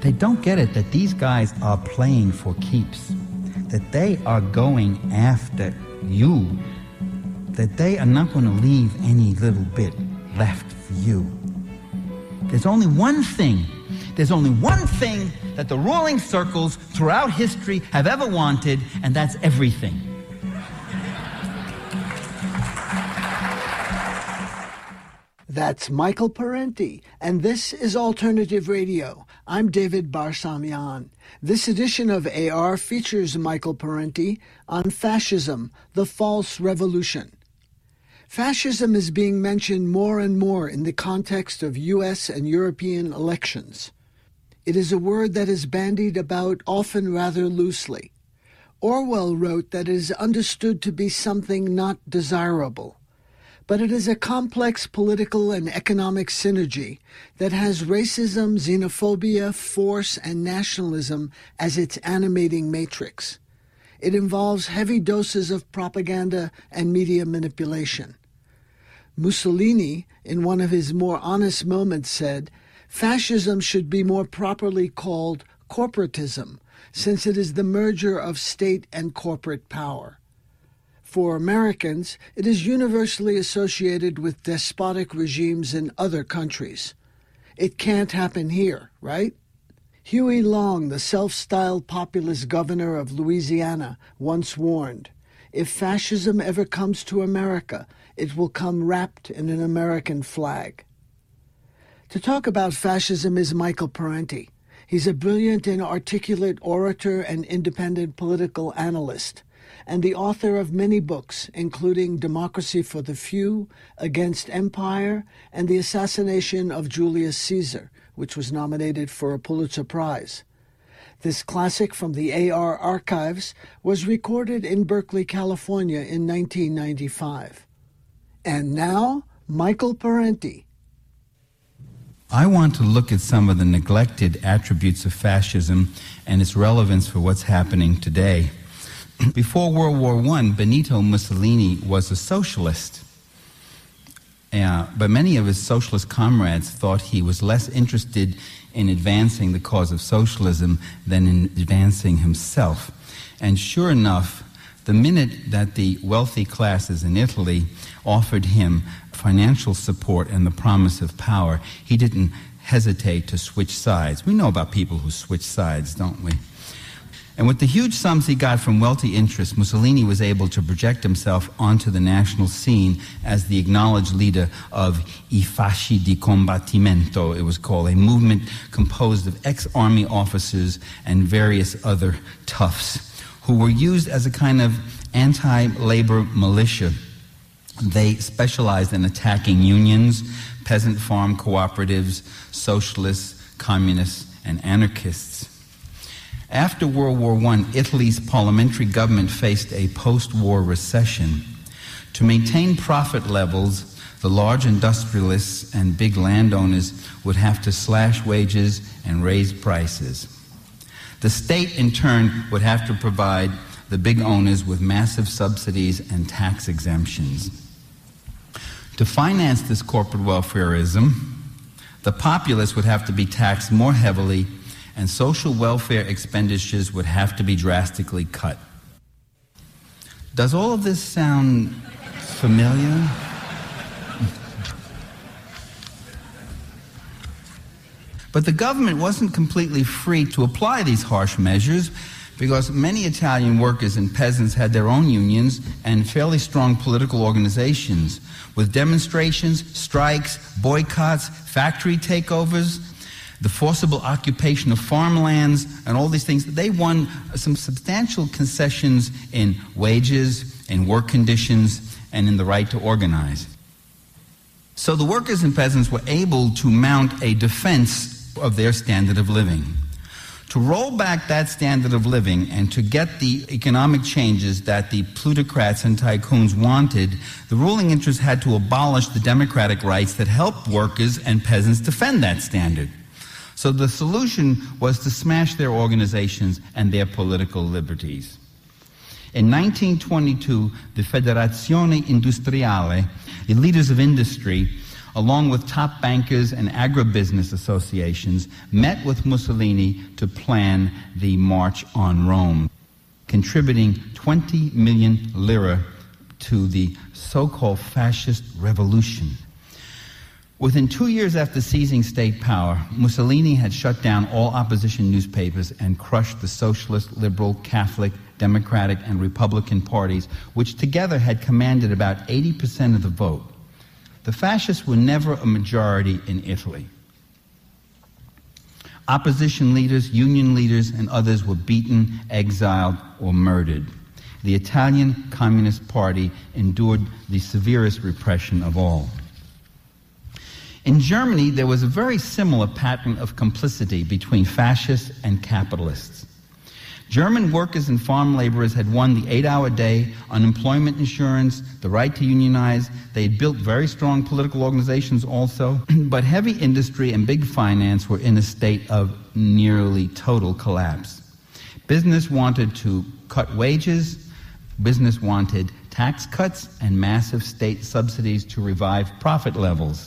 They don't get it that these guys are playing for keeps, that they are going after you, that they are not going to leave any little bit left for you. There's only one thing that the ruling circles throughout history have ever wanted, and that's everything. That's Michael Parenti, and this is Alternative Radio. I'm David Barsamian. This edition of AR features Michael Parenti on fascism, the false revolution. Fascism is being mentioned more and more in the context of U.S. and European elections. It is a word that is bandied about often rather loosely. Orwell wrote that it is understood to be something not desirable. But it is a complex political and economic synergy that has racism, xenophobia, force, and nationalism as its animating matrix. It involves heavy doses of propaganda and media manipulation. Mussolini, in one of his more honest moments, said, "Fascism should be more properly called corporatism, since it is the merger of state and corporate power." For Americans, it is universally associated with despotic regimes in other countries. It can't happen here, right? Huey Long, the self-styled populist governor of Louisiana, once warned, "If fascism ever comes to America, it will come wrapped in an American flag." To talk about fascism is Michael Parenti. He's a brilliant and articulate orator and independent political analyst, and the author of many books, including Democracy for the Few, Against Empire, and The Assassination of Julius Caesar, which was nominated for a Pulitzer Prize. This classic from the AR archives was recorded in Berkeley, California in 1995. And now, Michael Parenti. I want to look at some of the neglected attributes of fascism and its relevance for what's happening today. Before World War I, Benito Mussolini was a socialist, but many of his socialist comrades thought he was less interested in advancing the cause of socialism than in advancing himself. And sure enough, the minute that the wealthy classes in Italy offered him financial support and the promise of power, he didn't hesitate to switch sides. We know about people who switch sides, don't we? And with the huge sums he got from wealthy interests, Mussolini was able to project himself onto the national scene as the acknowledged leader of I Fasci di Combattimento, it was called, a movement composed of ex-army officers and various other toughs who were used as a kind of anti-labor militia. They specialized in attacking unions, peasant farm cooperatives, socialists, communists, and anarchists. After World War I, Italy's parliamentary government faced a post-war recession. To maintain profit levels, the large industrialists and big landowners would have to slash wages and raise prices. The state, in turn, would have to provide the big owners with massive subsidies and tax exemptions. To finance this corporate welfareism, the populace would have to be taxed more heavily, and social welfare expenditures would have to be drastically cut. Does all of this sound familiar? But the government wasn't completely free to apply these harsh measures, because many Italian workers and peasants had their own unions and fairly strong political organizations, with demonstrations, strikes, boycotts, factory takeovers, the forcible occupation of farmlands, and all these things. They won some substantial concessions in wages, in work conditions, and in the right to organize. So the workers and peasants were able to mount a defense of their standard of living. To roll back that standard of living and to get the economic changes that the plutocrats and tycoons wanted, the ruling interests had to abolish the democratic rights that helped workers and peasants defend that standard. So the solution was to smash their organizations and their political liberties. In 1922, the Federazione Industriale, the leaders of industry, along with top bankers and agribusiness associations, met with Mussolini to plan the March on Rome, contributing 20 million lire to the so-called fascist revolution. Within 2 years after seizing state power, Mussolini had shut down all opposition newspapers and crushed the socialist, liberal, Catholic, Democratic, and Republican parties, which together had commanded about 80% of the vote. The fascists were never a majority in Italy. Opposition leaders, union leaders, and others were beaten, exiled, or murdered. The Italian Communist Party endured the severest repression of all. In Germany, there was a very similar pattern of complicity between fascists and capitalists. German workers and farm laborers had won the 8-hour day, unemployment insurance, the right to unionize. They had built very strong political organizations also, but heavy industry and big finance were in a state of nearly total collapse. Business wanted to cut wages, business wanted tax cuts and massive state subsidies to revive profit levels.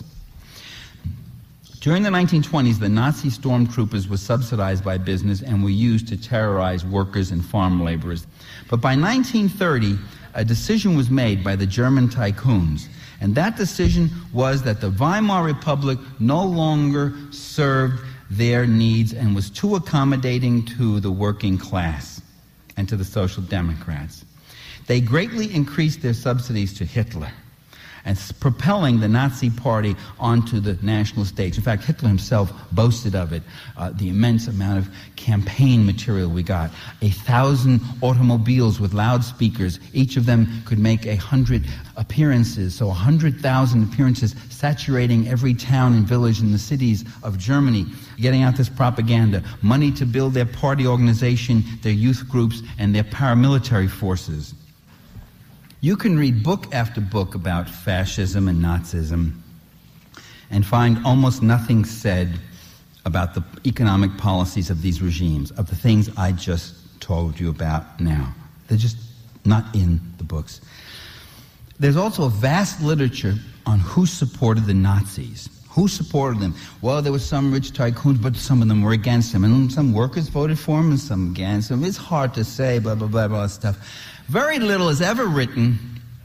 During the 1920s, the Nazi stormtroopers were subsidized by business and were used to terrorize workers and farm laborers. But by 1930, a decision was made by the German tycoons, and that decision was that the Weimar Republic no longer served their needs and was too accommodating to the working class and to the Social Democrats. They greatly increased their subsidies to Hitler, and propelling the Nazi Party onto the national stage. In fact, Hitler himself boasted of it, the immense amount of campaign material we got. 1,000 automobiles with loudspeakers. Each of them could make 100 appearances, so 100,000 appearances saturating every town and village in the cities of Germany, getting out this propaganda, money to build their party organization, their youth groups, and their paramilitary forces. You can read book after book about fascism and Nazism and find almost nothing said about the economic policies of these regimes, of the things I just told you about now. They're just not in the books. There's also a vast literature on who supported the Nazis. Who supported them? Well, there were some rich tycoons, but some of them were against them. And some workers voted for them and some against them. It's hard to say, blah, blah, blah, blah, stuff. Very little is ever written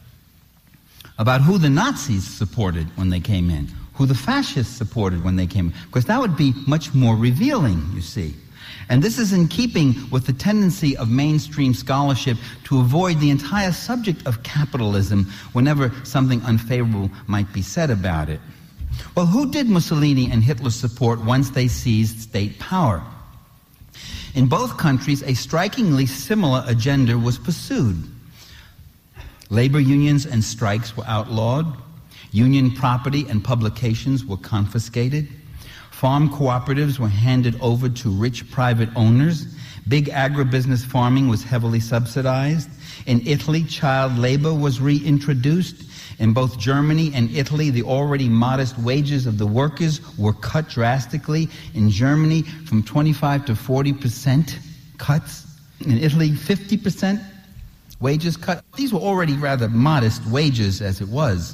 about who the Nazis supported when they came in, who the fascists supported when they came in, because that would be much more revealing, you see. And this is in keeping with the tendency of mainstream scholarship to avoid the entire subject of capitalism whenever something unfavorable might be said about it. Well, who did Mussolini and Hitler support once they seized state power? In both countries, a strikingly similar agenda was pursued. Labor unions and strikes were outlawed. Union property and publications were confiscated. Farm cooperatives were handed over to rich private owners. Big agribusiness farming was heavily subsidized. In Italy, child labor was reintroduced. In both Germany and Italy, the already modest wages of the workers were cut drastically. In Germany, from 25 to 40% cuts. In Italy, 50% wages cut. These were already rather modest wages as it was.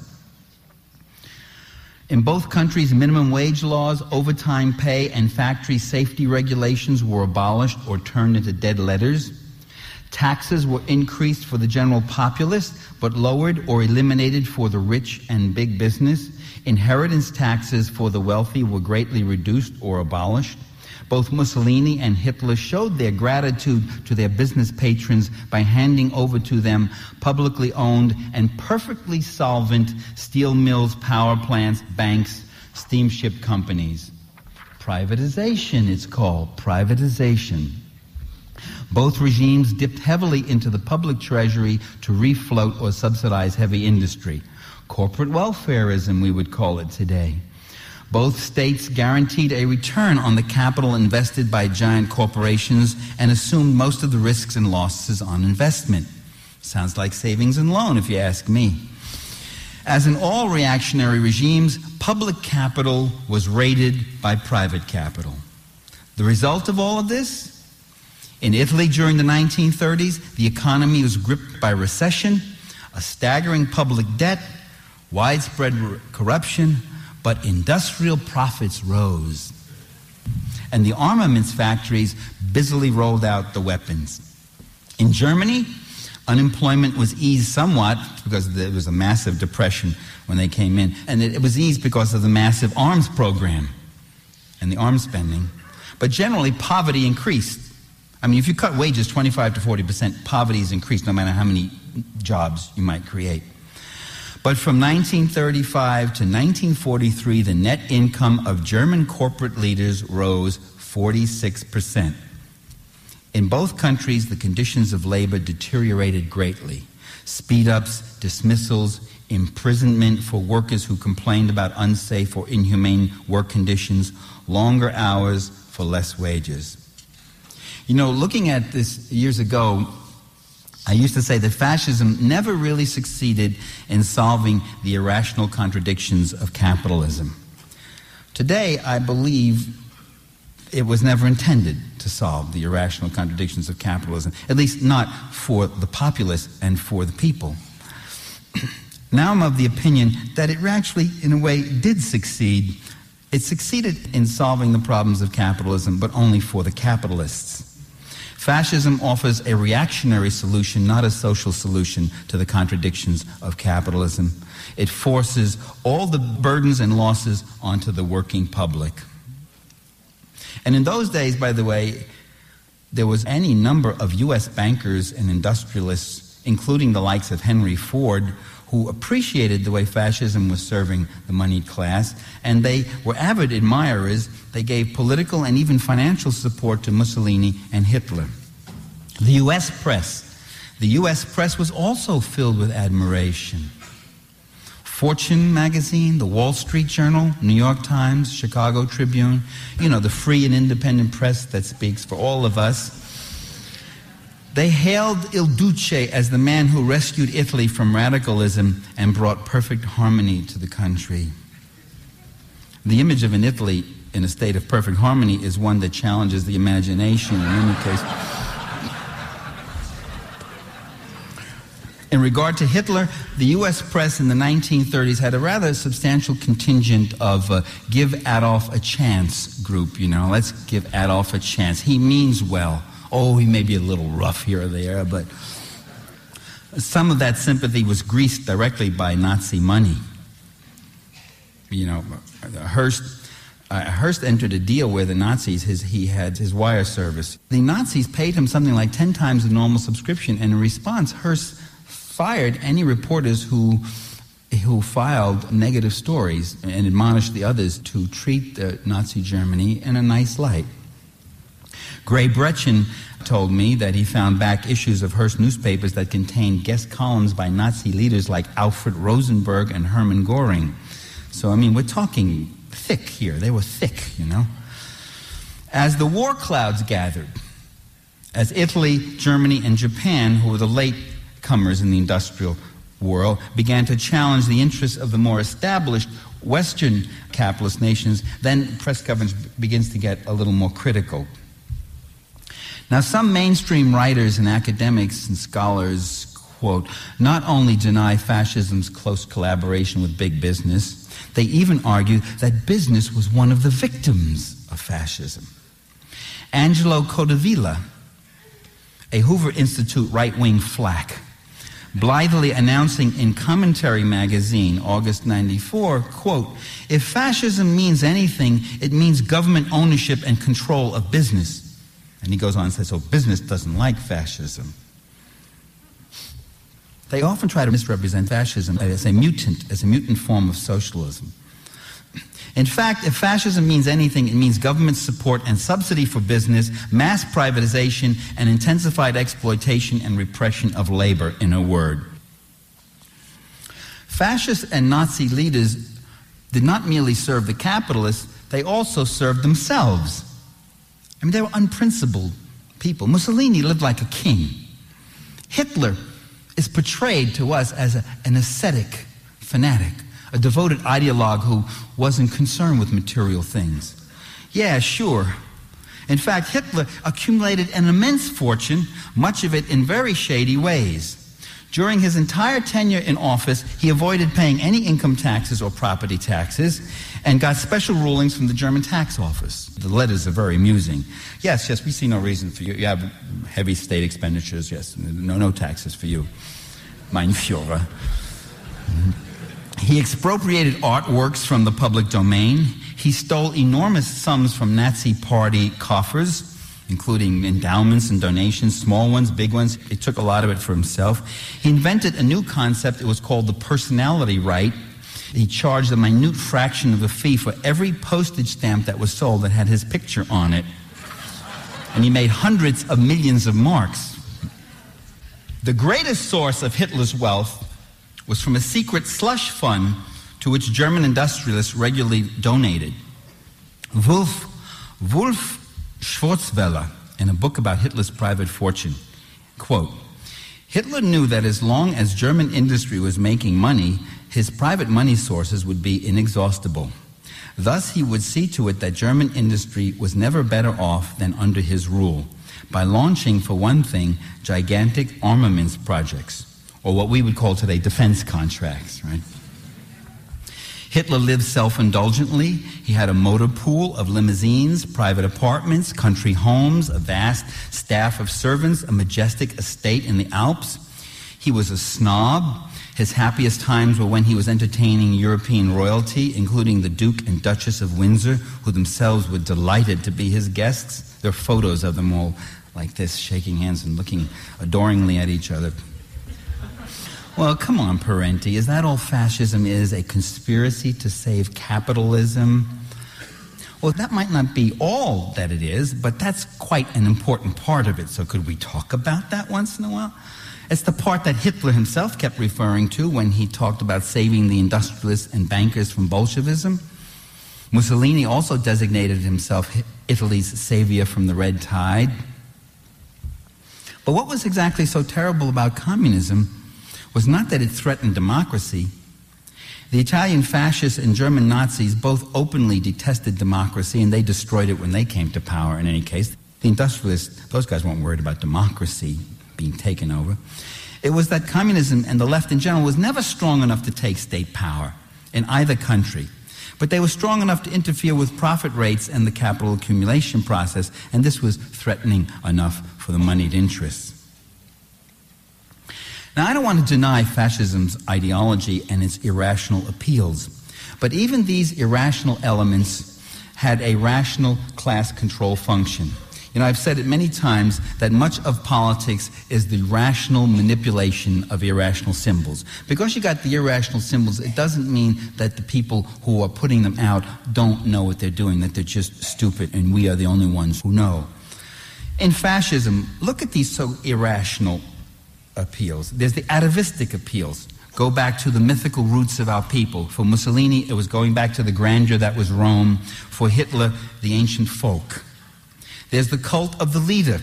In both countries, minimum wage laws, overtime pay, and factory safety regulations were abolished or turned into dead letters. Taxes were increased for the general populace, but lowered or eliminated for the rich and big business. Inheritance taxes for the wealthy were greatly reduced or abolished. Both Mussolini and Hitler showed their gratitude to their business patrons by handing over to them publicly owned and perfectly solvent steel mills, power plants, banks, steamship companies. Privatization, it's called, privatization. Both regimes dipped heavily into the public treasury to refloat or subsidize heavy industry. Corporate welfareism, we would call it today. Both states guaranteed a return on the capital invested by giant corporations and assumed most of the risks and losses on investment. Sounds like savings and loan, if you ask me. As in all reactionary regimes, public capital was raided by private capital. The result of all of this? In Italy during the 1930s, the economy was gripped by recession, a staggering public debt, widespread corruption, but industrial profits rose. And the armaments factories busily rolled out the weapons. In Germany, unemployment was eased somewhat because there was a massive depression when they came in. And it was eased because of the massive arms program and the arms spending. But generally, poverty increased. I mean, if you cut wages 25 to 40%, poverty is increased no matter how many jobs you might create. But from 1935 to 1943, the net income of German corporate leaders rose 46%. In both countries, the conditions of labor deteriorated greatly. Speed-ups, dismissals, imprisonment for workers who complained about unsafe or inhumane work conditions, longer hours for less wages. You know, looking at this years ago, I used to say that fascism never really succeeded in solving the irrational contradictions of capitalism. Today, I believe it was never intended to solve the irrational contradictions of capitalism, at least not for the populace and for the people. Now I'm of the opinion that it actually, in a way, did succeed. It succeeded in solving the problems of capitalism, but only for the capitalists. Fascism offers a reactionary solution, not a social solution, to the contradictions of capitalism. It forces all the burdens and losses onto the working public. And in those days, by the way, there was any number of U.S. bankers and industrialists, including the likes of Henry Ford, who appreciated the way fascism was serving the moneyed class, and they were avid admirers. They gave political and even financial support to Mussolini and Hitler. The U.S. press was also filled with admiration. Fortune magazine, the Wall Street Journal, New York Times, Chicago Tribune, you know, the free and independent press that speaks for all of us. They hailed Il Duce as the man who rescued Italy from radicalism and brought perfect harmony to the country. The image of an Italy in a state of perfect harmony is one that challenges the imagination in any case. In regard to Hitler, the U.S. press in the 1930s had a rather substantial contingent of give Adolf a chance group, you know, let's give Adolf a chance. He means well. Oh, he may be a little rough here or there, but some of that sympathy was greased directly by Nazi money. You know, Hearst entered a deal with the Nazis. He had his wire service. The Nazis paid him something like 10 times the normal subscription, and in response, Hearst fired any reporters who filed negative stories and admonished the others to treat Nazi Germany in a nice light. Gray Bretchen told me that he found back issues of Hearst newspapers that contained guest columns by Nazi leaders like Alfred Rosenberg and Hermann Göring. So, I mean, we're talking thick here. They were thick, you know. As the war clouds gathered, as Italy, Germany, and Japan, who were the late comers in the industrial world, began to challenge the interests of the more established Western capitalist nations, then press coverage begins to get a little more critical. Now, some mainstream writers and academics and scholars, quote, not only deny fascism's close collaboration with big business, they even argue that business was one of the victims of fascism. Angelo Codevilla, a Hoover Institute right-wing flack, blithely announcing in Commentary magazine, August 94, quote, if fascism means anything, it means government ownership and control of business. And he goes on and says, so business doesn't like fascism. They often try to misrepresent fascism as a mutant form of socialism. In fact, if fascism means anything, it means government support and subsidy for business, mass privatization, and intensified exploitation and repression of labor, in a word. Fascist and Nazi leaders did not merely serve the capitalists, they also served themselves. I mean, they were unprincipled people. Mussolini lived like a king. Hitler is portrayed to us as an ascetic fanatic, a devoted ideologue who wasn't concerned with material things. Yeah, sure. In fact, Hitler accumulated an immense fortune, much of it in very shady ways. During his entire tenure in office, he avoided paying any income taxes or property taxes and got special rulings from the German tax office. The letters are very amusing. Yes, we see no reason for you. You have heavy state expenditures. Yes, no taxes for you, mein Führer. He expropriated artworks from the public domain. He stole enormous sums from Nazi party coffers, including endowments and donations, small ones, big ones. He took a lot of it for himself. He invented a new concept. It was called the personality right. He charged a minute fraction of a fee for every postage stamp that was sold that had his picture on it. And he made hundreds of millions of marks. The greatest source of Hitler's wealth was from a secret slush fund to which German industrialists regularly donated. Wolf Schwarzwälder, in a book about Hitler's private fortune, quote, Hitler knew that as long as German industry was making money, his private money sources would be inexhaustible. Thus, he would see to it that German industry was never better off than under his rule, by launching, for one thing, gigantic armaments projects, or what we would call today defense contracts, right? Hitler lived self-indulgently. He had a motor pool of limousines, private apartments, country homes, a vast staff of servants, a majestic estate in the Alps. He was a snob. His happiest times were when he was entertaining European royalty, including the Duke and Duchess of Windsor, who themselves were delighted to be his guests. There are photos of them all like this, shaking hands and looking adoringly at each other. Well, come on, Parenti. Is that all fascism is, a conspiracy to save capitalism? Well, that might not be all that it is, but that's quite an important part of it. So could we talk about that once in a while? It's the part that Hitler himself kept referring to when he talked about saving the industrialists and bankers from Bolshevism. Mussolini also designated himself Italy's savior from the Red Tide. But what was exactly so terrible about communism was not that it threatened democracy. The Italian fascists and German Nazis both openly detested democracy, and they destroyed it when they came to power in any case. The industrialists, those guys weren't worried about democracy being taken over. It was that communism and the left in general was never strong enough to take state power in either country. But they were strong enough to interfere with profit rates and the capital accumulation process, and this was threatening enough for the moneyed interests. Now, I don't want to deny fascism's ideology and its irrational appeals, but even these irrational elements had a rational class control function. You know, I've said it many times that much of politics is the rational manipulation of irrational symbols. Because you got the irrational symbols, it doesn't mean that the people who are putting them out don't know what they're doing, that they're just stupid and we are the only ones who know. In fascism, look at these so irrational appeals. There's the atavistic appeals. Go back to the mythical roots of our people. For Mussolini, it was going back to the grandeur that was Rome. For Hitler, the ancient folk. There's the cult of the leader.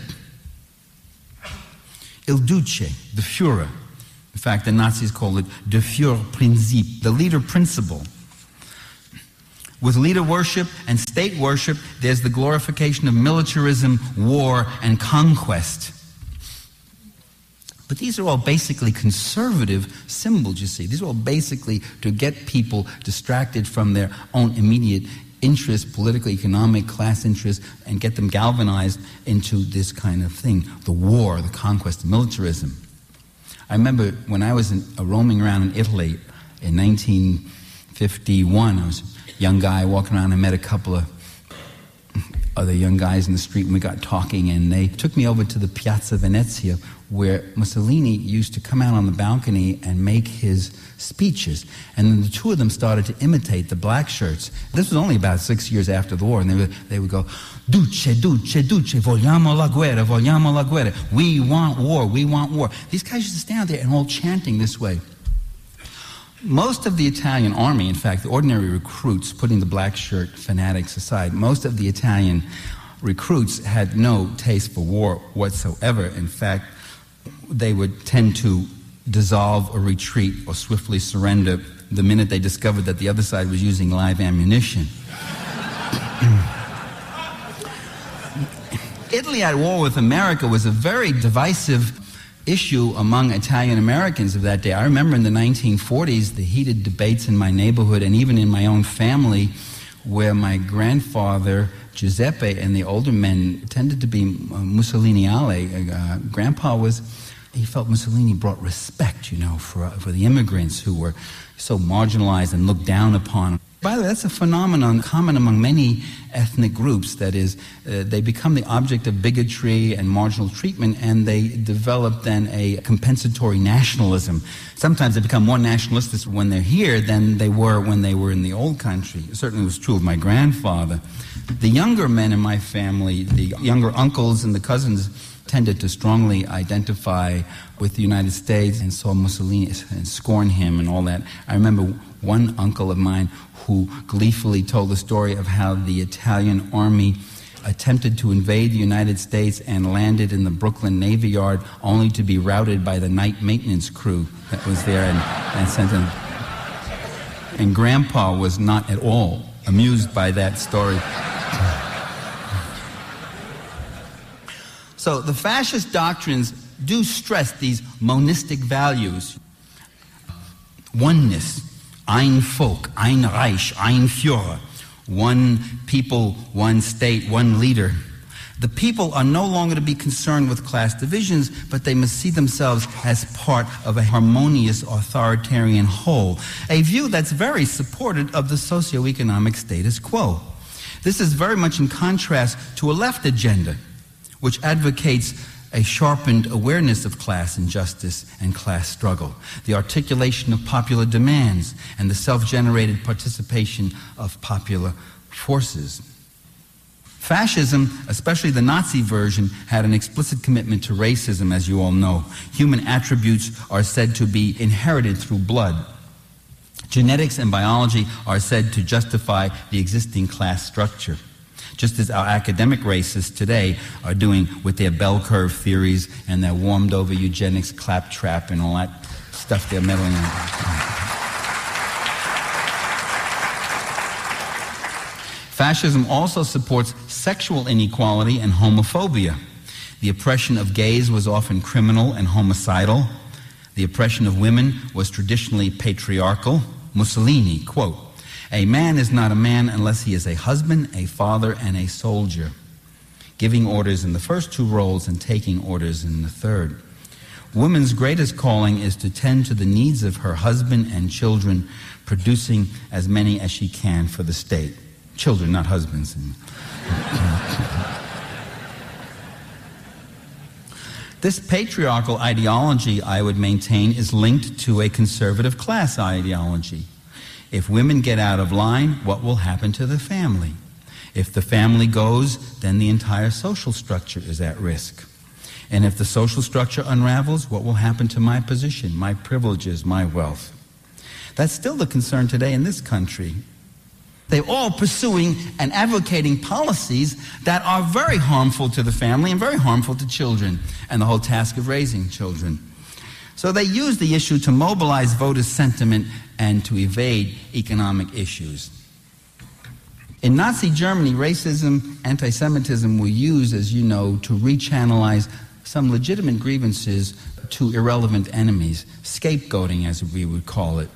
Il Duce, the Führer. In fact, the Nazis called it the Führerprinzip, the leader principle. With leader worship and state worship, there's the glorification of militarism, war, and conquest. But these are all basically conservative symbols, you see. These are all basically to get people distracted from their own immediate interests, political, economic, class interests, and get them galvanized into this kind of thing, the war, the conquest, militarism. I remember when I was roaming around in Italy in 1951, I was a young guy walking around. I met a couple of other young guys in the street, and we got talking, and they took me over to the Piazza Venezia, where Mussolini used to come out on the balcony and make his speeches. And then the two of them started to imitate the black shirts. This was only about 6 years after the war, and they would go, Duce, Duce, Duce, vogliamo la guerra, vogliamo la guerra. We want war, we want war. These guys used to stand there and all chanting this way. Most of the Italian army, in fact, the ordinary recruits, putting the black shirt fanatics aside, most of the Italian recruits had no taste for war whatsoever. In fact, they would tend to dissolve or retreat or swiftly surrender the minute they discovered that the other side was using live ammunition. Italy at war with America was a very divisive issue among Italian Americans of that day. I remember in the 1940s the heated debates in my neighborhood and even in my own family, where my grandfather Giuseppe and the older men tended to be Mussoliniale. Grandpa he felt Mussolini brought respect, for the immigrants who were so marginalized and looked down upon. By the way, that's a phenomenon common among many ethnic groups. That is, they become the object of bigotry and marginal treatment, and they develop then a compensatory nationalism. Sometimes they become more nationalistic when they're here than they were when they were in the old country. It certainly was true of my grandfather. The younger men in my family, the younger uncles and the cousins, tended to strongly identify with the United States and saw Mussolini and scorn him and all that. I remember one uncle of mine who gleefully told the story of how the Italian army attempted to invade the United States and landed in the Brooklyn Navy Yard only to be routed by the night maintenance crew that was there and sent them. And Grandpa was not at all amused by that story. So the fascist doctrines do stress these monistic values. Oneness, ein Volk, ein Reich, ein Führer, one people, one state, one leader. The people are no longer to be concerned with class divisions, but they must see themselves as part of a harmonious authoritarian whole, a view that's very supportive of the socioeconomic status quo. This is very much in contrast to a left agenda, which advocates a sharpened awareness of class injustice and class struggle, the articulation of popular demands, and the self-generated participation of popular forces. Fascism, especially the Nazi version, had an explicit commitment to racism, as you all know. Human attributes are said to be inherited through blood. Genetics and biology are said to justify the existing class structure, just as our academic racists today are doing with their bell curve theories and their warmed-over eugenics claptrap and all that stuff they're meddling in. Fascism also supports sexual inequality and homophobia. The oppression of gays was often criminal and homicidal. The oppression of women was traditionally patriarchal. Mussolini, quote, "A man is not a man unless he is a husband, a father, and a soldier," giving orders in the first two roles and taking orders in the third. Woman's greatest calling is to tend to the needs of her husband and children, producing as many as she can for the state. Children, not husbands. This patriarchal ideology, I would maintain, is linked to a conservative class ideology. If women get out of line, what will happen to the family? If the family goes, then the entire social structure is at risk. And if the social structure unravels, what will happen to my position, my privileges, my wealth? That's still the concern today in this country. They're all pursuing and advocating policies that are very harmful to the family and very harmful to children and the whole task of raising children. So they use the issue to mobilize voters' sentiment and to evade economic issues. In Nazi Germany, racism, anti-Semitism were used, as you know, to rechannelize some legitimate grievances to irrelevant enemies, scapegoating as we would call it.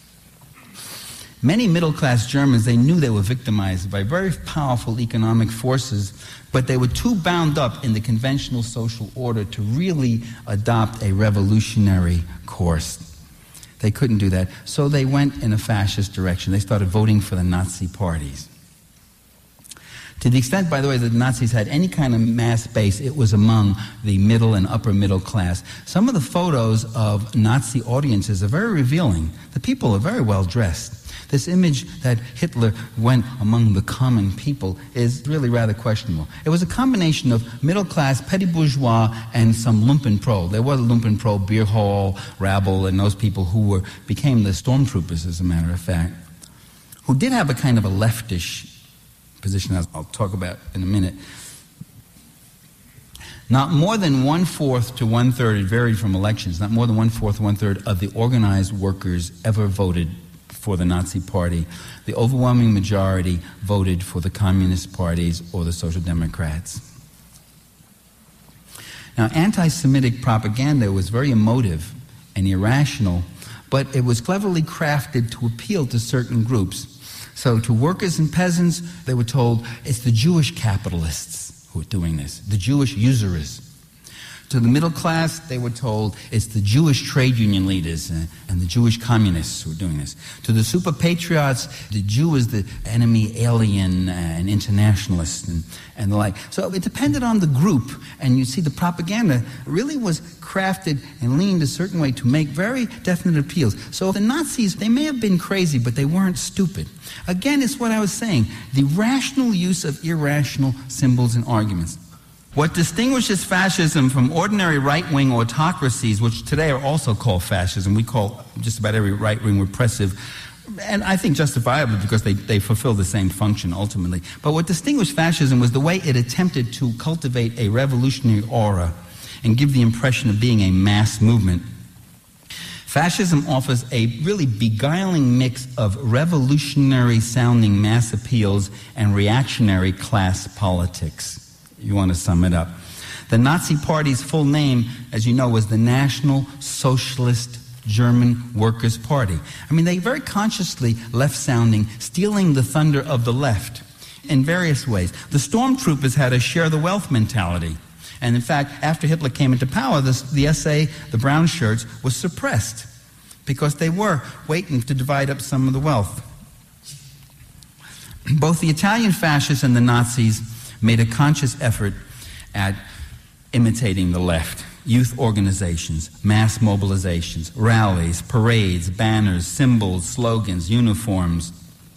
Many middle-class Germans, they knew they were victimized by very powerful economic forces, but they were too bound up in the conventional social order to really adopt a revolutionary course. They couldn't do that, so they went in a fascist direction. They started voting for the Nazi parties. To the extent, by the way, that the Nazis had any kind of mass base, it was among the middle and upper middle class. Some of the photos of Nazi audiences are very revealing. The people are very well dressed. This image that Hitler went among the common people is really rather questionable. It was a combination of middle class, petty bourgeois, and some Lumpenpro. There was a Lumpenpro, beer hall, rabble, and those people who became the stormtroopers, as a matter of fact, who did have a kind of a leftish position, as I'll talk about in a minute. Not more than 1/4 to 1/3, it varied from elections, not more than 1/4 to 1/3 of the organized workers ever voted for the Nazi Party. The overwhelming majority voted for the Communist parties or the Social Democrats. Now, anti-Semitic propaganda was very emotive and irrational, but it was cleverly crafted to appeal to certain groups. So to workers and peasants, they were told it's the Jewish capitalists who are doing this, the Jewish usurers. To the middle class, they were told it's the Jewish trade union leaders and the Jewish communists who are doing this. To the super patriots, the Jew is the enemy alien and internationalist and the like. So it depended on the group, and you see the propaganda really was crafted and leaned a certain way to make very definite appeals. So the Nazis, they may have been crazy, but they weren't stupid. Again, it's what I was saying, the rational use of irrational symbols and arguments. What distinguishes fascism from ordinary right-wing autocracies, which today are also called fascism, we call just about every right-wing repressive, and I think justifiably because they fulfill the same function ultimately. But what distinguished fascism was the way it attempted to cultivate a revolutionary aura and give the impression of being a mass movement. Fascism offers a really beguiling mix of revolutionary-sounding mass appeals and reactionary class politics. You want to sum it up. The Nazi Party's full name, as you know, was the National Socialist German Workers' Party. I mean, they very consciously left-sounding, stealing the thunder of the left in various ways. The stormtroopers had a share-the-wealth mentality. And in fact, after Hitler came into power, the SA, the brown shirts, was suppressed because they were waiting to divide up some of the wealth. Both the Italian fascists and the Nazis made a conscious effort at imitating the left. Youth organizations, mass mobilizations, rallies, parades, banners, symbols, slogans, uniforms.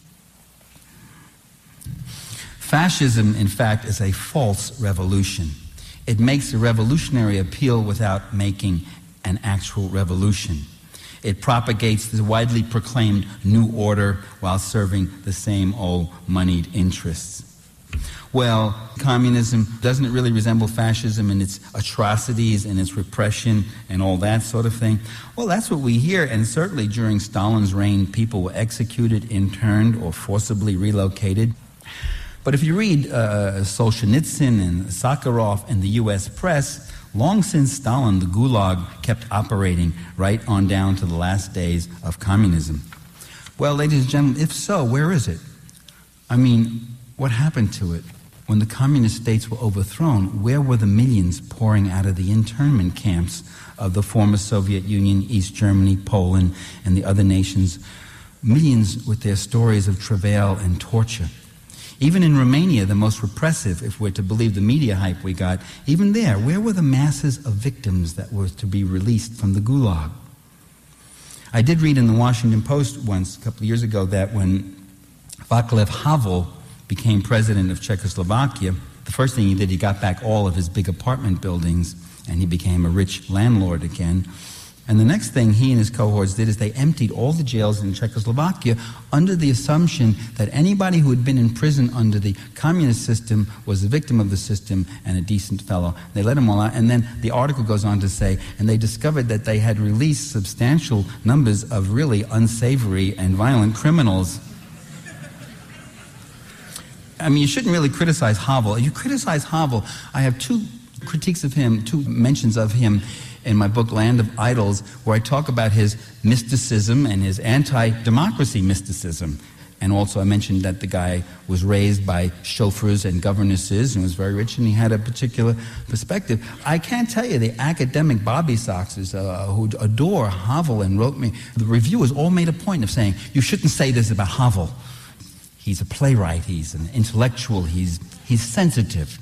Fascism, in fact, is a false revolution. It makes a revolutionary appeal without making an actual revolution. It propagates the widely proclaimed new order while serving the same old moneyed interests. Well, communism, doesn't it really resemble fascism in its atrocities and its repression and all that sort of thing? Well, that's what we hear, and certainly during Stalin's reign, people were executed, interned, or forcibly relocated. But if you read Solzhenitsyn and Sakharov in the U.S. press, long since Stalin, the Gulag kept operating right on down to the last days of communism. Well, ladies and gentlemen, if so, where is it? I mean, what happened to it? When the communist states were overthrown, where were the millions pouring out of the internment camps of the former Soviet Union, East Germany, Poland, and the other nations? Millions with their stories of travail and torture. Even in Romania, the most repressive, if we're to believe the media hype we got, even there, where were the masses of victims that were to be released from the Gulag? I did read in the Washington Post once, a couple of years ago, that when Václav Havel became president of Czechoslovakia, the first thing he did, he got back all of his big apartment buildings, and he became a rich landlord again. And the next thing he and his cohorts did is they emptied all the jails in Czechoslovakia under the assumption that anybody who had been in prison under the communist system was a victim of the system and a decent fellow. They let them all out, and then the article goes on to say, and they discovered that they had released substantial numbers of really unsavory and violent criminals. I mean, you shouldn't really criticize Havel. If you criticize Havel, I have two critiques of him, two mentions of him in my book, Land of Idols, where I talk about his mysticism and his anti-democracy mysticism. And also I mentioned that the guy was raised by chauffeurs and governesses and was very rich, and he had a particular perspective. I can't tell you, the academic Bobby Soxers who adore Havel and wrote me, the reviewers all made a point of saying, you shouldn't say this about Havel. He's a playwright, he's an intellectual, he's sensitive.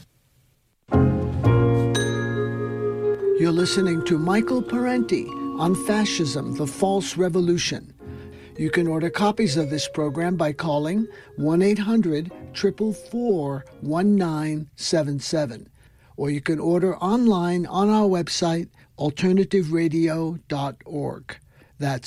You're listening to Michael Parenti on Fascism, the False Revolution. You can order copies of this program by calling 1-800-444-1977. Or you can order online on our website, alternativeradio.org. That's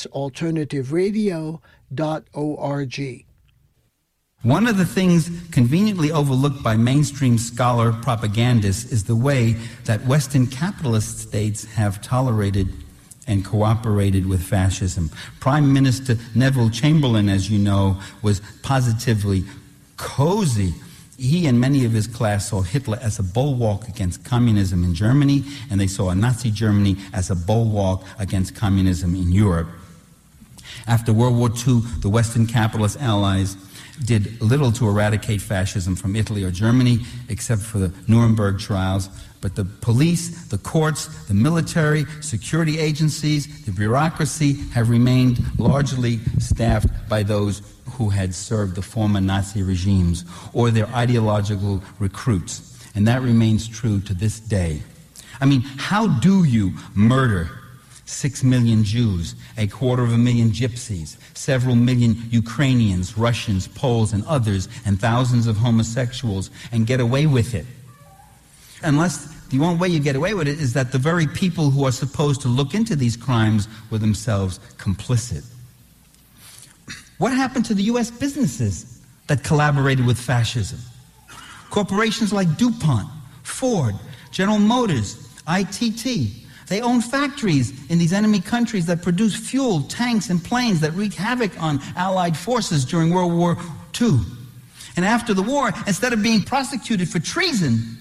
alternativeradio.org. One of the things conveniently overlooked by mainstream scholar propagandists is the way that Western capitalist states have tolerated and cooperated with fascism. Prime Minister Neville Chamberlain, as you know, was positively cozy He and many of his class saw Hitler as a bulwark against communism in Germany, and they saw Nazi Germany as a bulwark against communism in Europe. After World War II, the Western capitalist allies did little to eradicate fascism from Italy or Germany, except for the Nuremberg trials. But the police, the courts, the military, security agencies, the bureaucracy have remained largely staffed by those who had served the former Nazi regimes or their ideological recruits. And that remains true to this day. I mean, how do you murder 6 million Jews, 250,000 gypsies, several million Ukrainians, Russians, Poles, and others, and thousands of homosexuals, and get away with it? Unless the only way you get away with it is that the very people who are supposed to look into these crimes were themselves complicit. What happened to the U.S. businesses that collaborated with fascism? Corporations like DuPont, Ford, General Motors, ITT, they own factories in these enemy countries that produce fuel, tanks, and planes that wreaked havoc on Allied forces during World War II. And after the war, instead of being prosecuted for treason,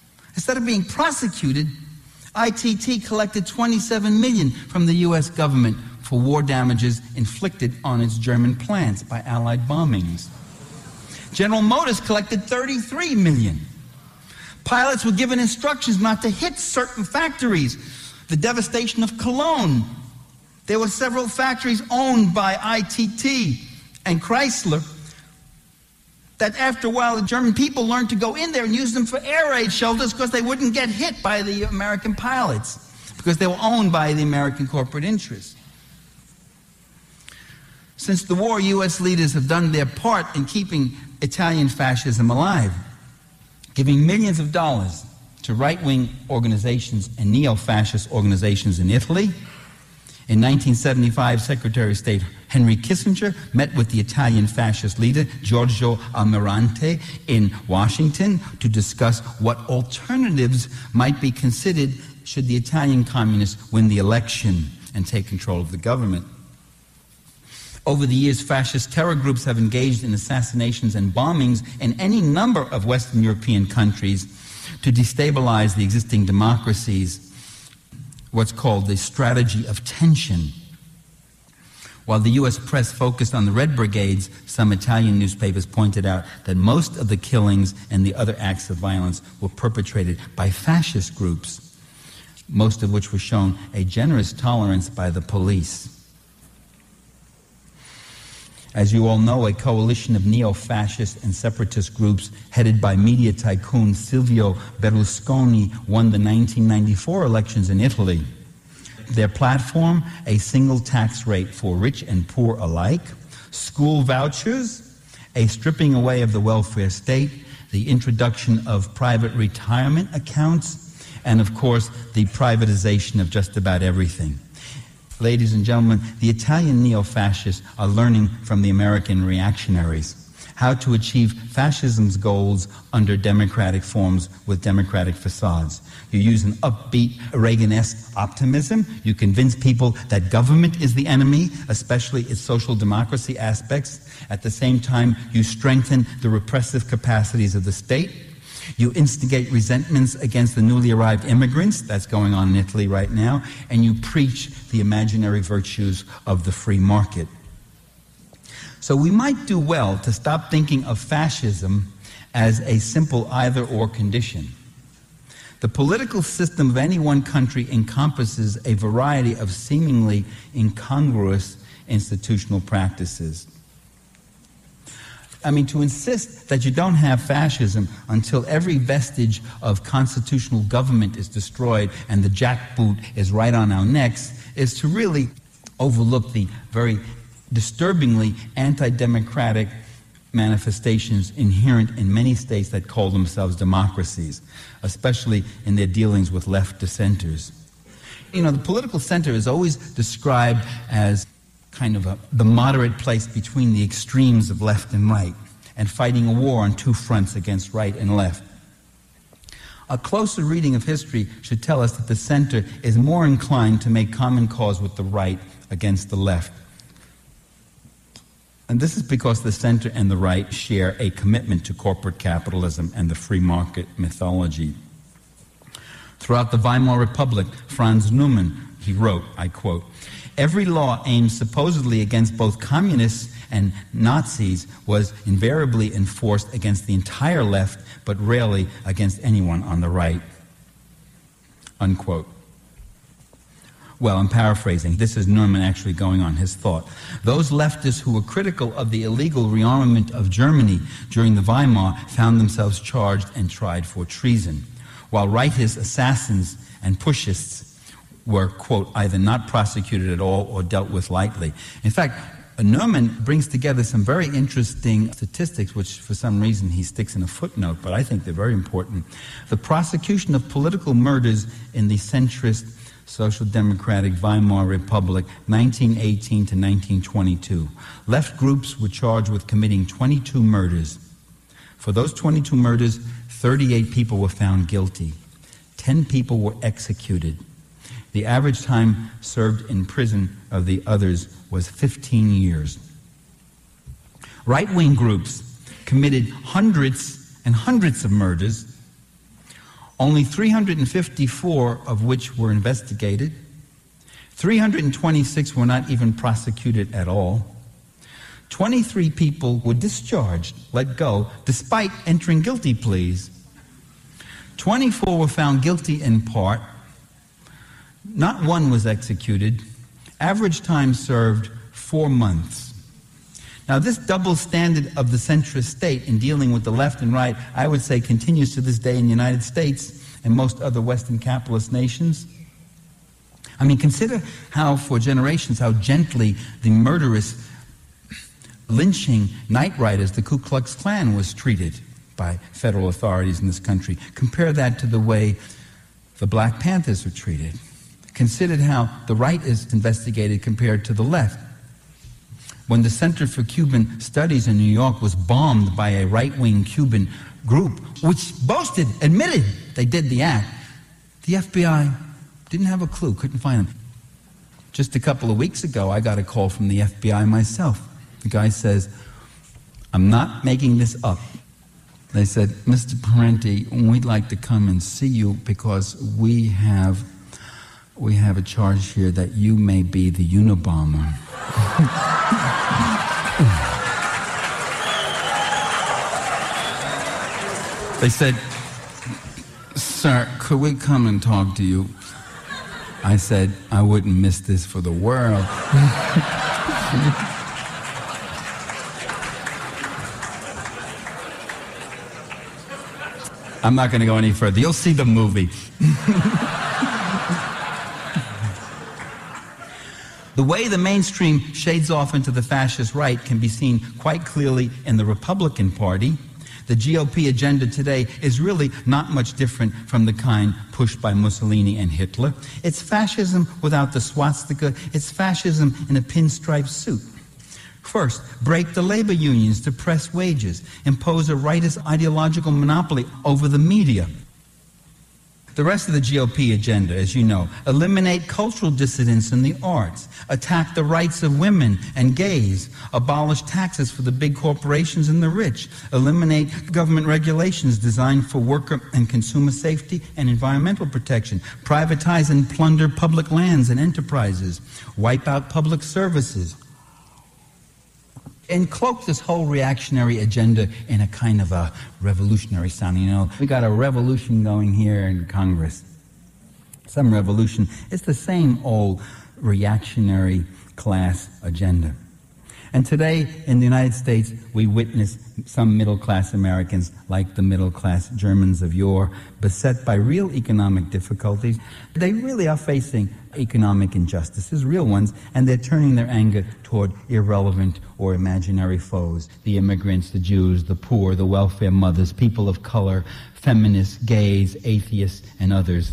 ITT collected $27 million from the U.S. government for war damages inflicted on its German plants by Allied bombings. General Motors collected $33 million. Pilots were given instructions not to hit certain factories. The devastation of Cologne. There were several factories owned by ITT and Chrysler that after a while the German people learned to go in there and use them for air raid shelters because they wouldn't get hit by the American pilots because they were owned by the American corporate interests. Since the war, U.S. leaders have done their part in keeping Italian fascism alive, giving millions of dollars to right-wing organizations and neo-fascist organizations in Italy. In 1975, Secretary of State Henry Kissinger met with the Italian fascist leader Giorgio Almirante in Washington to discuss what alternatives might be considered should the Italian communists win the election and take control of the government. Over the years, fascist terror groups have engaged in assassinations and bombings in any number of Western European countries to destabilize the existing democracies, what's called the strategy of tension. While the U.S. press focused on the Red Brigades, some Italian newspapers pointed out that most of the killings and the other acts of violence were perpetrated by fascist groups, most of which were shown a generous tolerance by the police. As you all know, a coalition of neo-fascist and separatist groups headed by media tycoon Silvio Berlusconi won the 1994 elections in Italy. Their platform, a single tax rate for rich and poor alike, school vouchers, a stripping away of the welfare state, the introduction of private retirement accounts, and of course, the privatization of just about everything. Ladies and gentlemen, the Italian neo-fascists are learning from the American reactionaries how to achieve fascism's goals under democratic forms with democratic facades. You use an upbeat Reagan-esque optimism. You convince people that government is the enemy, especially its social democracy aspects. At the same time, you strengthen the repressive capacities of the state. You instigate resentments against the newly arrived immigrants, that's going on in Italy right now, and you preach the imaginary virtues of the free market. So we might do well to stop thinking of fascism as a simple either-or condition. The political system of any one country encompasses a variety of seemingly incongruous institutional practices. I mean, to insist that you don't have fascism until every vestige of constitutional government is destroyed and the jackboot is right on our necks is to really overlook the very disturbingly anti-democratic manifestations inherent in many states that call themselves democracies, especially in their dealings with left dissenters. You know, the political center is always described as kind of the moderate place between the extremes of left and right, and fighting a war on two fronts against right and left. A closer reading of history should tell us that the center is more inclined to make common cause with the right against the left. And this is because the center and the right share a commitment to corporate capitalism and the free market mythology. Throughout the Weimar Republic, Franz Neumann, he wrote, I quote, "Every law aimed supposedly against both communists and Nazis was invariably enforced against the entire left, but rarely against anyone on the right." Unquote. Well, I'm paraphrasing. This is Neumann actually going on his thought. Those leftists who were critical of the illegal rearmament of Germany during the Weimar found themselves charged and tried for treason, while rightist assassins and pushists were, quote, either not prosecuted at all or dealt with lightly. In fact, Neumann brings together some very interesting statistics, which for some reason he sticks in a footnote, but I think they're very important. The prosecution of political murders in the centrist Social Democratic Weimar Republic, 1918 to 1922. Left groups were charged with committing 22 murders. For those 22 murders, 38 people were found guilty. 10 people were executed. The average time served in prison of the others was 15 years. Right-wing groups committed hundreds and hundreds of murders, only 354 of which were investigated. 326 were not even prosecuted at all. 23 people were discharged, let go, despite entering guilty pleas. 24 were found guilty in part. Not one was executed. Average time served 4 months. Now, this double standard of the centrist state in dealing with the left and right, I would say, continues to this day in the United States and most other Western capitalist nations. I mean, consider how, for generations, how gently the murderous, lynching night riders, the Ku Klux Klan, was treated by federal authorities in this country. Compare that to the way the Black Panthers were treated. Consider how the right is investigated compared to the left. When the Center for Cuban Studies in New York was bombed by a right-wing Cuban group, which boasted, admitted they did the act, the FBI didn't have a clue, couldn't find them. Just a couple of weeks ago, I got a call from the FBI myself. The guy says, "I'm not making this up." They said, "Mr. Parenti, we'd like to come and see you because we have a charge here that you may be the Unabomber." They said, "Sir, could we come and talk to you?" I said, "I wouldn't miss this for the world." I'm not going to go any further. You'll see the movie. The way the mainstream shades off into the fascist right can be seen quite clearly in the Republican Party. The GOP agenda today is really not much different from the kind pushed by Mussolini and Hitler. It's fascism without the swastika. It's fascism in a pinstripe suit. First, break the labor unions to press wages, impose a rightist ideological monopoly over the media. The rest of the GOP agenda, as you know, eliminate cultural dissidents in the arts, attack the rights of women and gays, abolish taxes for the big corporations and the rich, eliminate government regulations designed for worker and consumer safety and environmental protection, privatize and plunder public lands and enterprises, wipe out public services, and cloak this whole reactionary agenda in a kind of a revolutionary sound. You know, we got a revolution going here in Congress. Some revolution. It's the same old reactionary class agenda. And today, in the United States, we witness some middle-class Americans, like the middle-class Germans of yore, beset by real economic difficulties. They really are facing economic injustices, real ones, and they're turning their anger toward irrelevant or imaginary foes. The immigrants, the Jews, the poor, the welfare mothers, people of color, feminists, gays, atheists, and others.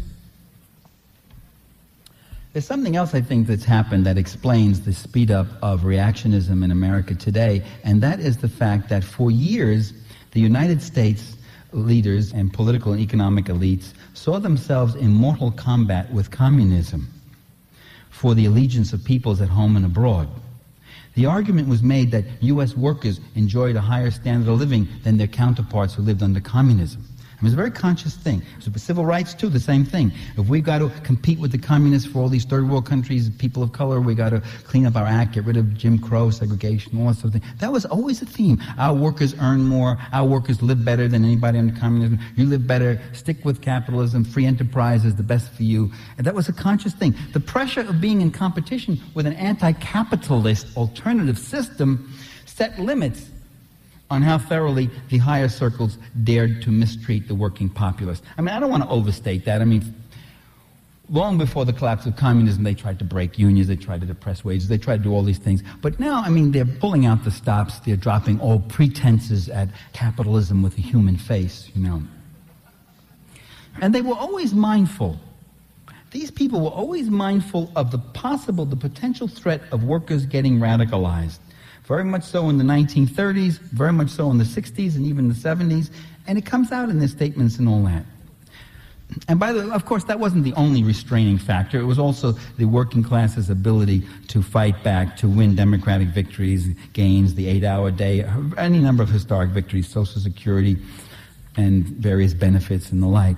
There's something else I think that's happened that explains the speed up of reactionism in America today, and that is the fact that for years, the United States leaders and political and economic elites saw themselves in mortal combat with communism for the allegiance of peoples at home and abroad. The argument was made that U.S. workers enjoyed a higher standard of living than their counterparts who lived under communism. It was a very conscious thing. So civil rights, too, the same thing. If we've got to compete with the communists for all these third world countries, people of color, we've got to clean up our act, get rid of Jim Crow, segregation, all that sort of thing. That was always a theme. Our workers earn more. Our workers live better than anybody under communism. You live better. Stick with capitalism. Free enterprise is the best for you. And that was a conscious thing. The pressure of being in competition with an anti-capitalist alternative system set limits on how thoroughly the higher circles dared to mistreat the working populace. I mean, I don't want to overstate that. I mean, long before the collapse of communism, they tried to break unions, they tried to depress wages, they tried to do all these things. But now, I mean, they're pulling out the stops, they're dropping all pretenses at capitalism with a human face, you know. And they were always mindful. These people were always mindful of the potential threat of workers getting radicalized. Very much so in the 1930s, very much so in the 60s and even the 70s, and it comes out in their statements and all that. And by the way, of course, that wasn't the only restraining factor. It was also the working class's ability to fight back, to win democratic victories, gains, the 8-hour day, any number of historic victories, Social Security, and various benefits and the like.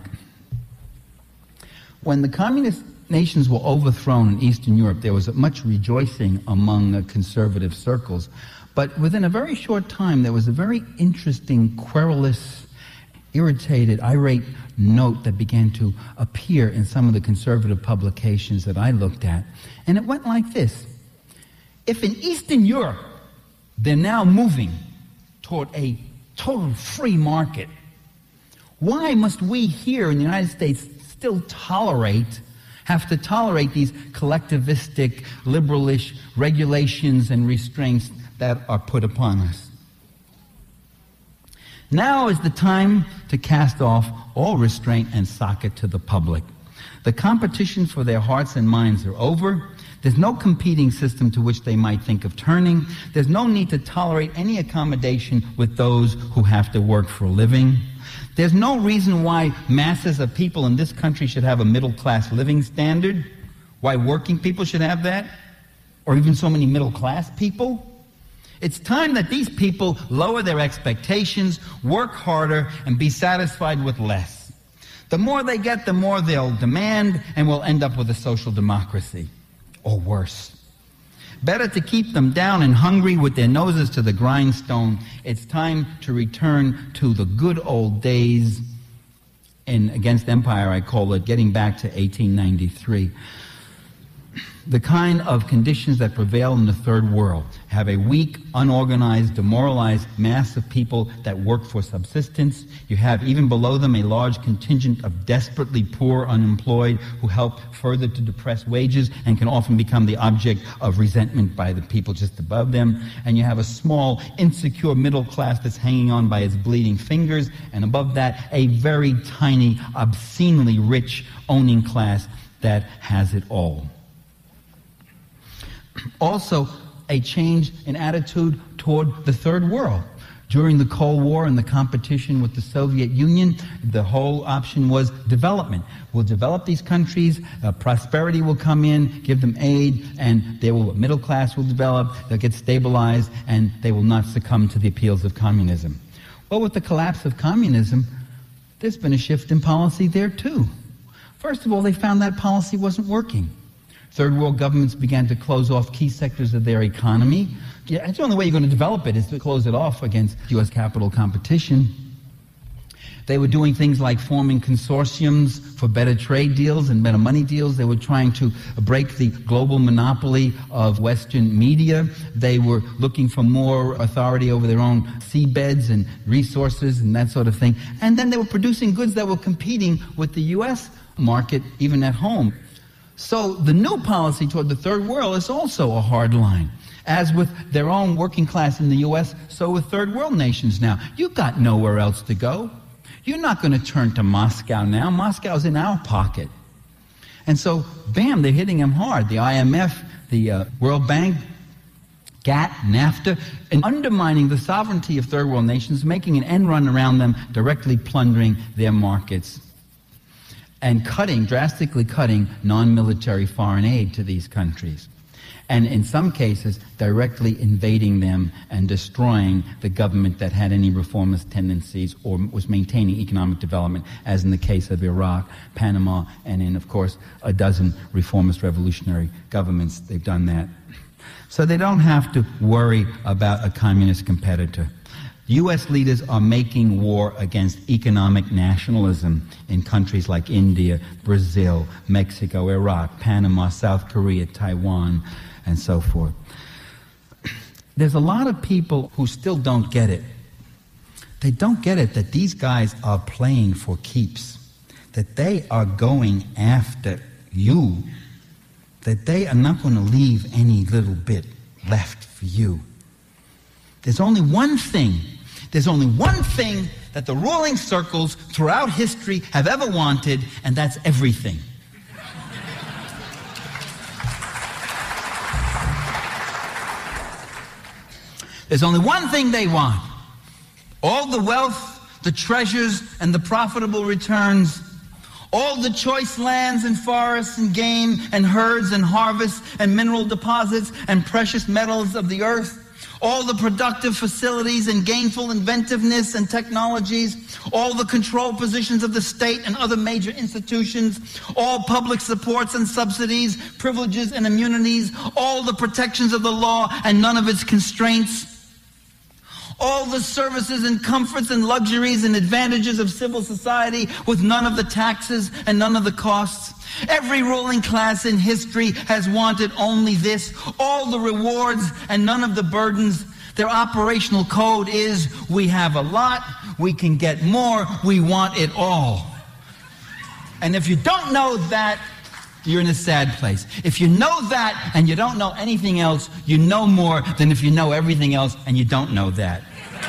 When the communist nations were overthrown in Eastern Europe, there was much rejoicing among conservative circles. But within a very short time, there was a very interesting, querulous, irritated, irate note that began to appear in some of the conservative publications that I looked at. And it went like this. If in Eastern Europe, they're now moving toward a total free market, why must we here in the United States still have to tolerate these collectivistic, liberalish regulations and restraints that are put upon us? Now is the time to cast off all restraint and sock it to the public. The competition for their hearts and minds are over. There's no competing system to which they might think of turning. There's no need to tolerate any accommodation with those who have to work for a living. There's no reason why masses of people in this country should have a middle-class living standard, why working people should have that, or even so many middle-class people. It's time that these people lower their expectations, work harder, and be satisfied with less. The more they get, the more they'll demand, and we'll end up with a social democracy, or worse. Better to keep them down and hungry with their noses to the grindstone. It's time to return to the good old days. And against empire, I call it getting back to 1893. The kind of conditions that prevail in the third world have a weak, unorganized, demoralized mass of people that work for subsistence. You have even below them a large contingent of desperately poor unemployed who help further to depress wages and can often become the object of resentment by the people just above them. And you have a small, insecure middle class that's hanging on by its bleeding fingers, and above that, a very tiny, obscenely rich owning class that has it all. Also, a change in attitude toward the third world. During the Cold War and the competition with the Soviet Union, the whole option was development. We'll develop these countries, prosperity will come in, give them aid, and middle class will develop, they'll get stabilized, and they will not succumb to the appeals of communism. Well, with the collapse of communism, there's been a shift in policy there too. First of all, they found that policy wasn't working. Third world governments began to close off key sectors of their economy. It's the only way you're going to develop it is to close it off against U.S. capital competition. They were doing things like forming consortiums for better trade deals and better money deals. They were trying to break the global monopoly of Western media. They were looking for more authority over their own seabeds and resources and that sort of thing. And then they were producing goods that were competing with the U.S. market, even at home. So the new policy toward the third world is also a hard line. As with their own working class in the U.S., so with third world nations now. You've got nowhere else to go. You're not going to turn to Moscow now. Moscow's in our pocket. And so, bam, they're hitting them hard. The IMF, the World Bank, GATT, NAFTA, and undermining the sovereignty of third world nations, making an end run around them, directly plundering their markets, and drastically cutting non-military foreign aid to these countries. and in some cases directly invading them and destroying the government that had any reformist tendencies or was maintaining economic development, as in the case of Iraq, Panama, and in, of course, a dozen reformist revolutionary governments. They've done that. So they don't have to worry about a communist competitor. U.S. leaders are making war against economic nationalism in countries like India, Brazil, Mexico, Iraq, Panama, South Korea, Taiwan, and so forth. There's a lot of people who still don't get it. They don't get it that these guys are playing for keeps, that they are going after you, that they are not going to leave any little bit left for you. There's only one thing that the ruling circles throughout history have ever wanted, and that's everything. There's only one thing they want. All the wealth, the treasures, and the profitable returns, all the choice lands and forests and game and herds and harvests and mineral deposits and precious metals of the earth, all the productive facilities and gainful inventiveness and technologies, all the control positions of the state and other major institutions, all public supports and subsidies, privileges and immunities, all the protections of the law and none of its constraints, all the services and comforts and luxuries and advantages of civil society with none of the taxes and none of the costs. Every ruling class in history has wanted only this, all the rewards and none of the burdens. Their operational code is, we have a lot, we can get more, we want it all. And if you don't know that, you're in a sad place. If you know that and you don't know anything else, you know more than if you know everything else and you don't know that.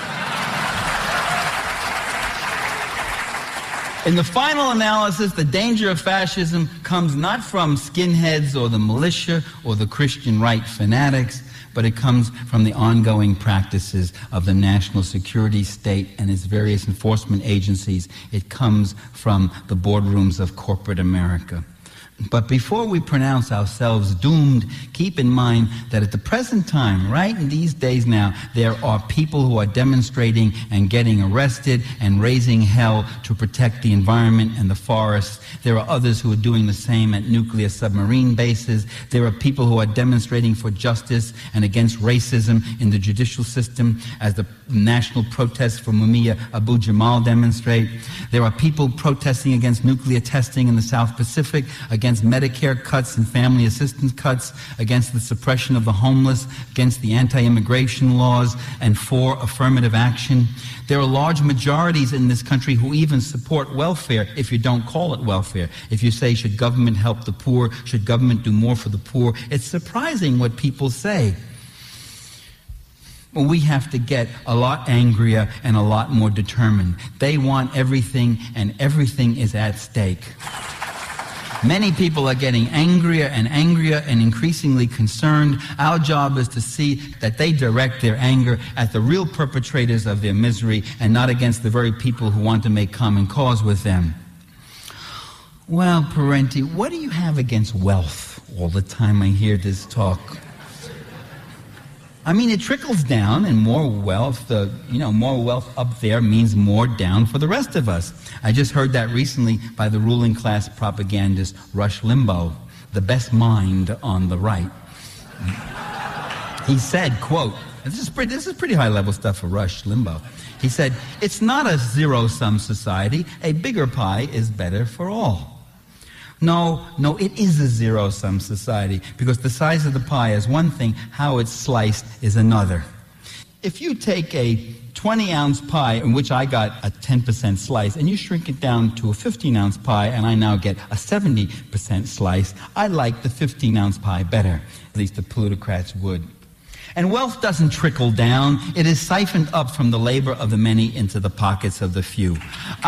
In the final analysis, the danger of fascism comes not from skinheads or the militia or the Christian right fanatics, but it comes from the ongoing practices of the national security state and its various enforcement agencies. It comes from the boardrooms of corporate America. But before we pronounce ourselves doomed, keep in mind that at the present time, right in these days now, there are people who are demonstrating and getting arrested and raising hell to protect the environment and the forests. There are others who are doing the same at nuclear submarine bases. There are people who are demonstrating for justice and against racism in the judicial system, as the national protests for Mumia Abu Jamal demonstrate. There are people protesting against nuclear testing in the South Pacific, against Medicare cuts and family assistance cuts, against the suppression of the homeless, against the anti-immigration laws, and for affirmative action. There are large majorities in this country who even support welfare if you don't call it welfare. If you say, should government help the poor? Should government do more for the poor? It's surprising what people say. Well, we have to get a lot angrier and a lot more determined. They want everything, and everything is at stake. Many people are getting angrier and increasingly concerned. Our job is to see that they direct their anger at the real perpetrators of their misery and not against the very people who want to make common cause with them. Well, Parenti, what do you have against wealth? All the time I hear this talk. I mean, it trickles down, and more wealth, more wealth up there means more down for the rest of us. I just heard that recently by the ruling class propagandist Rush Limbaugh, the best mind on the right. He said, quote, this is pretty high-level stuff for Rush Limbaugh. He said, it's not a zero-sum society. A bigger pie is better for all. No, it is a zero-sum society, because the size of the pie is one thing, how it's sliced is another. If you take a 20-ounce pie in which I got a 10% slice, and you shrink it down to a 15-ounce pie, and I now get a 70% slice, I like the 15-ounce pie better. At least the plutocrats would. And wealth doesn't trickle down. It is siphoned up from the labor of the many into the pockets of the few.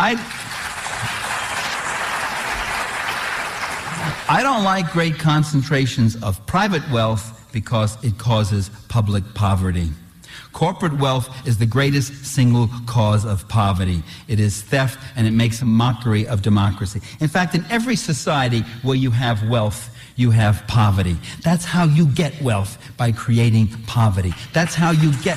I don't like great concentrations of private wealth because it causes public poverty. Corporate wealth is the greatest single cause of poverty. It is theft, and it makes a mockery of democracy. In fact, in every society where you have wealth, you have poverty. That's how you get wealth, by creating poverty. That's how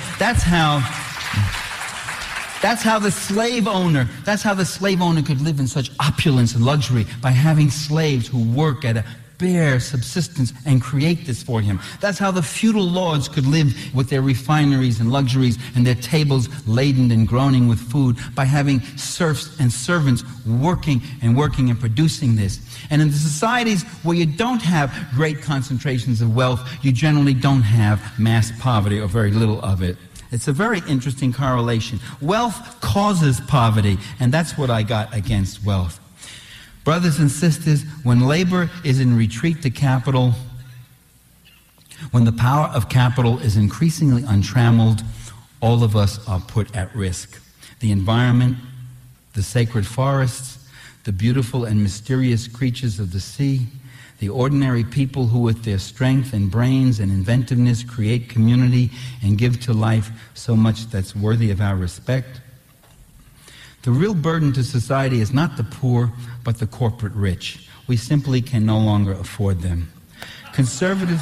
the slave owner could live in such opulence and luxury, by having slaves who work at a bare subsistence and create this for him. That's how the feudal lords could live with their refineries and luxuries and their tables laden and groaning with food, by having serfs and servants working and producing this. And in the societies where you don't have great concentrations of wealth, you generally don't have mass poverty, or very little of it. It's a very interesting correlation. Wealth causes poverty, and that's what I got against wealth. Brothers and sisters, when labor is in retreat to capital, when the power of capital is increasingly untrammeled, all of us are put at risk. The environment, the sacred forests, the beautiful and mysterious creatures of the sea, the ordinary people who with their strength and brains and inventiveness create community and give to life so much that's worthy of our respect. The real burden to society is not the poor, but the corporate rich. We simply can no longer afford them. Conservatives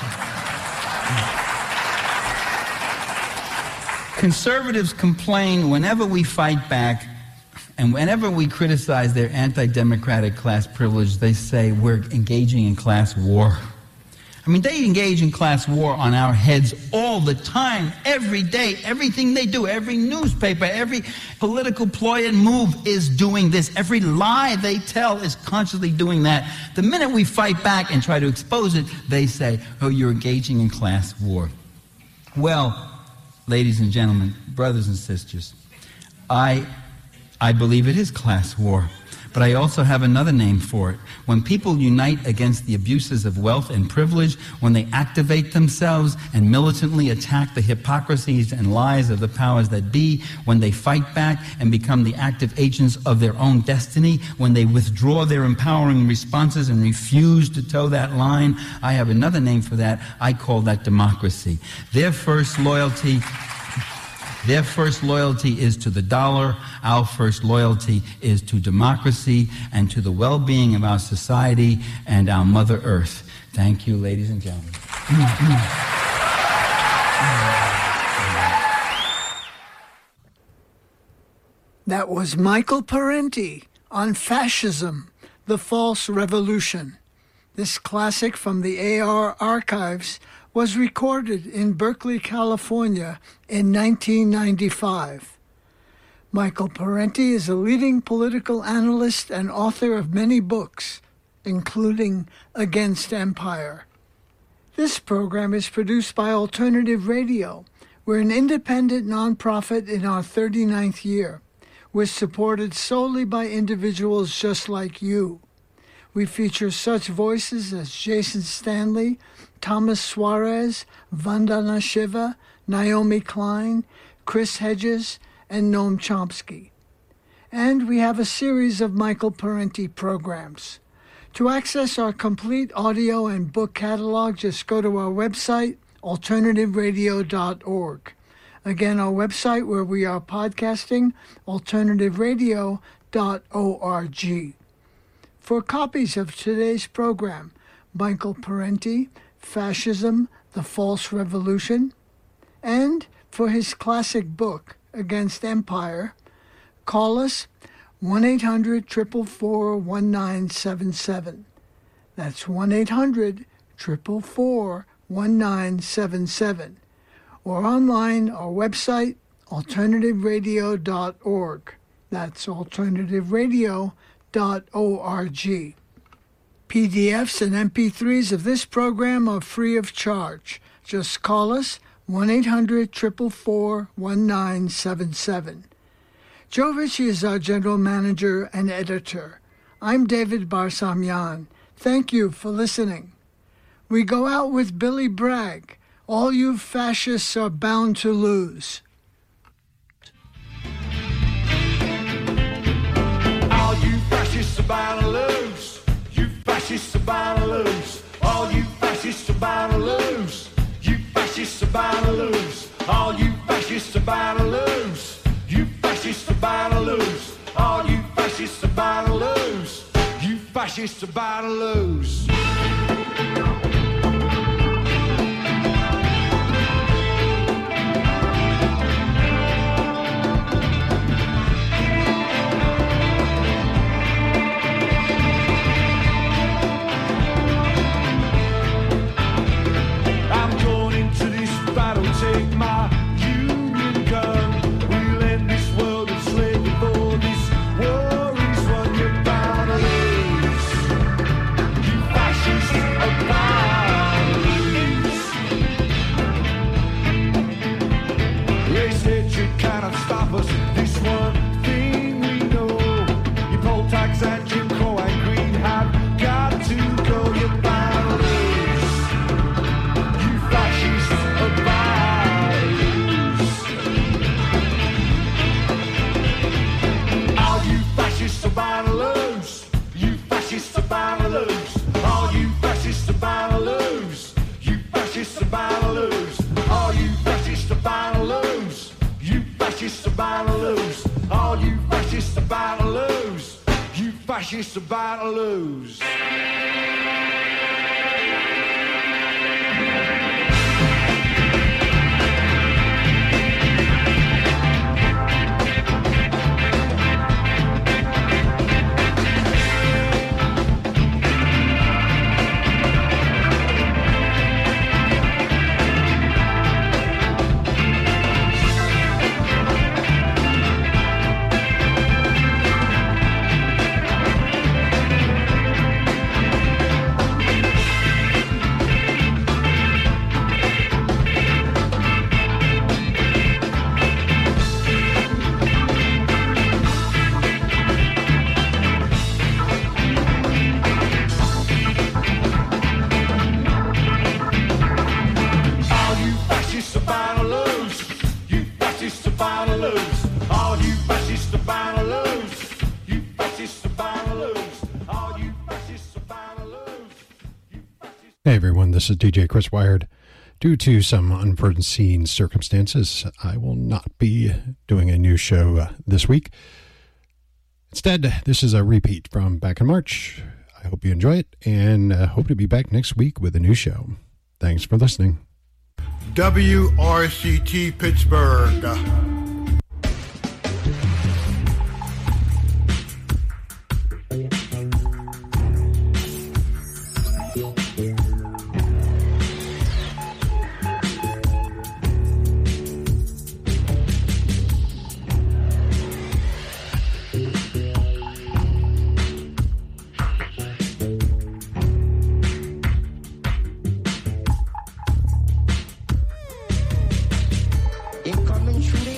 complain whenever we fight back, and whenever we criticize their anti-democratic class privilege, they say we're engaging in class war. I mean, they engage in class war on our heads all the time, every day. Everything they do, every newspaper, every political ploy and move is doing this. Every lie they tell is consciously doing that. The minute we fight back and try to expose it, they say, oh, you're engaging in class war. Well, ladies and gentlemen, brothers and sisters, I believe it is class war. But I also have another name for it. When people unite against the abuses of wealth and privilege, when they activate themselves and militantly attack the hypocrisies and lies of the powers that be, when they fight back and become the active agents of their own destiny, when they withdraw their empowering responses and refuse to toe that line, I have another name for that. I call that democracy. Their first loyalty is to the dollar. Our first loyalty is to democracy and to the well-being of our society and our Mother Earth. Thank you, ladies and gentlemen. That was Michael Parenti on Fascism, the False Revolution. This classic from the AR archives was recorded in Berkeley, California in 1995. Michael Parenti is a leading political analyst and author of many books, including Against Empire. This program is produced by Alternative Radio. We're an independent nonprofit in our 39th year. We're supported solely by individuals just like you. We feature such voices as Jason Stanley, Thomas Suarez, Vandana Shiva, Naomi Klein, Chris Hedges, and Noam Chomsky. And we have a series of Michael Parenti programs. To access our complete audio and book catalog, just go to our website, alternativeradio.org. Again, our website where we are podcasting, alternativeradio.org. For copies of today's program, Michael Parenti, Fascism, the False Revolution, and for his classic book, Against Empire, call us 1-800-444-1977. That's 1-800-444-1977. Or online, our website, alternativeradio.org. That's alternativeradio.org. PDFs and MP3s of this program are free of charge. Just call us 1-800-444-1977. Joe Ritchie is our general manager and editor. I'm David Barsamian. Thank you for listening. We go out with Billy Bragg. All you fascists are bound to lose. All you fascists are bound to lose. You fascists are bound to lose. All you fascists are bound to lose. You fascists are bound to lose. All you fascists are bound to lose. You fascists are bound to lose. All you fascists are bound to lose. You fascists are bound to lose. Fascists about to lose. Hey everyone, this is DJ Chris Wired. Due to some unforeseen circumstances, I will not be doing a new show this week. Instead, this is a repeat from back in March. I hope you enjoy it, and hope to be back next week with a new show. Thanks for listening. WRCT Pittsburgh. Incoming shooting.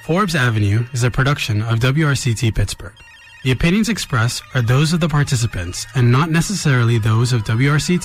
Forbes Avenue is a production of WRCT Pittsburgh. The opinions expressed are those of the participants and not necessarily those of WRCT